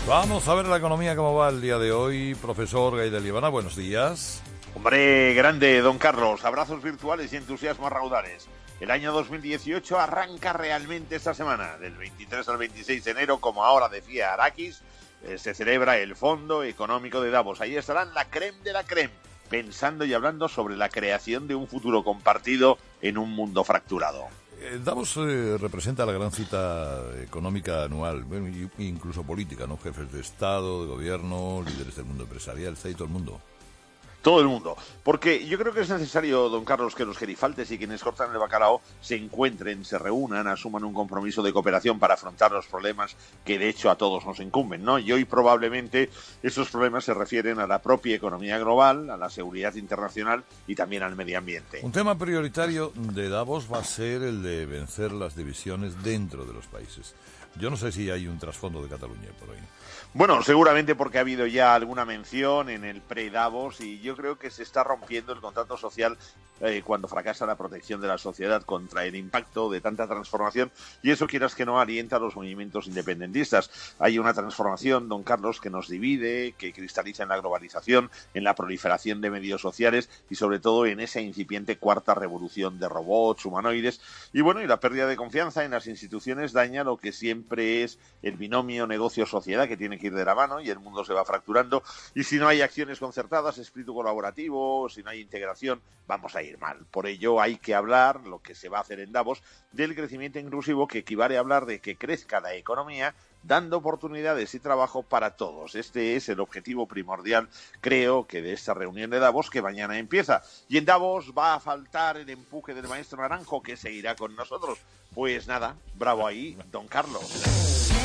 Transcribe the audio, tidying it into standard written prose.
Vamos a ver la economía cómo va el día de hoy. Profesor Gaidel Libana, buenos días. Hombre, grande, don Carlos. Abrazos virtuales y entusiasmos raudales. El año 2018 arranca realmente esta semana. Del 23 al 26 de enero, como ahora decía Arakis, se celebra el Fondo Económico de Davos. Ahí estarán la crème de la crème, pensando y hablando sobre la creación de un futuro compartido en un mundo fracturado. Davos representa la gran cita económica anual, bueno, incluso política, ¿no? Jefes de Estado, de gobierno, líderes del mundo empresarial, está ahí todo el mundo. Todo el mundo. Porque yo creo que es necesario, don Carlos, que los gerifaltes y quienes cortan el bacalao se encuentren, se reúnan, asuman un compromiso de cooperación para afrontar los problemas que de hecho a todos nos incumben, ¿no? Y hoy probablemente estos problemas se refieren a la propia economía global, a la seguridad internacional y también al medio ambiente. Un tema prioritario de Davos va a ser el de vencer las divisiones dentro de los países. Yo no sé si hay un trasfondo de Cataluña por ahí. Bueno, seguramente porque ha habido ya alguna mención en el pre-Davos y yo creo que se está rompiendo el contrato social cuando fracasa la protección de la sociedad contra el impacto de tanta transformación, y eso, quieras que no, alienta a los movimientos independentistas. Hay una transformación, don Carlos, que nos divide, que cristaliza en la globalización, en la proliferación de medios sociales y sobre todo en esa incipiente cuarta revolución de robots, humanoides, y bueno, y la pérdida de confianza en las instituciones daña lo que siempre es el binomio negocio-sociedad, que tiene que ir de la mano, y el mundo se va fracturando, y si no hay acciones concertadas, espíritu colaborativo, si no hay integración, vamos a ir mal. Por ello hay que hablar, lo que se va a hacer en Davos, del crecimiento inclusivo, que equivale a hablar de que crezca la economía dando oportunidades y trabajo para todos. Este es el objetivo primordial, creo, que de esta reunión de Davos, que mañana empieza. Y en Davos va a faltar el empuje del maestro Naranjo, que seguirá con nosotros. Pues nada, bravo ahí, don Carlos.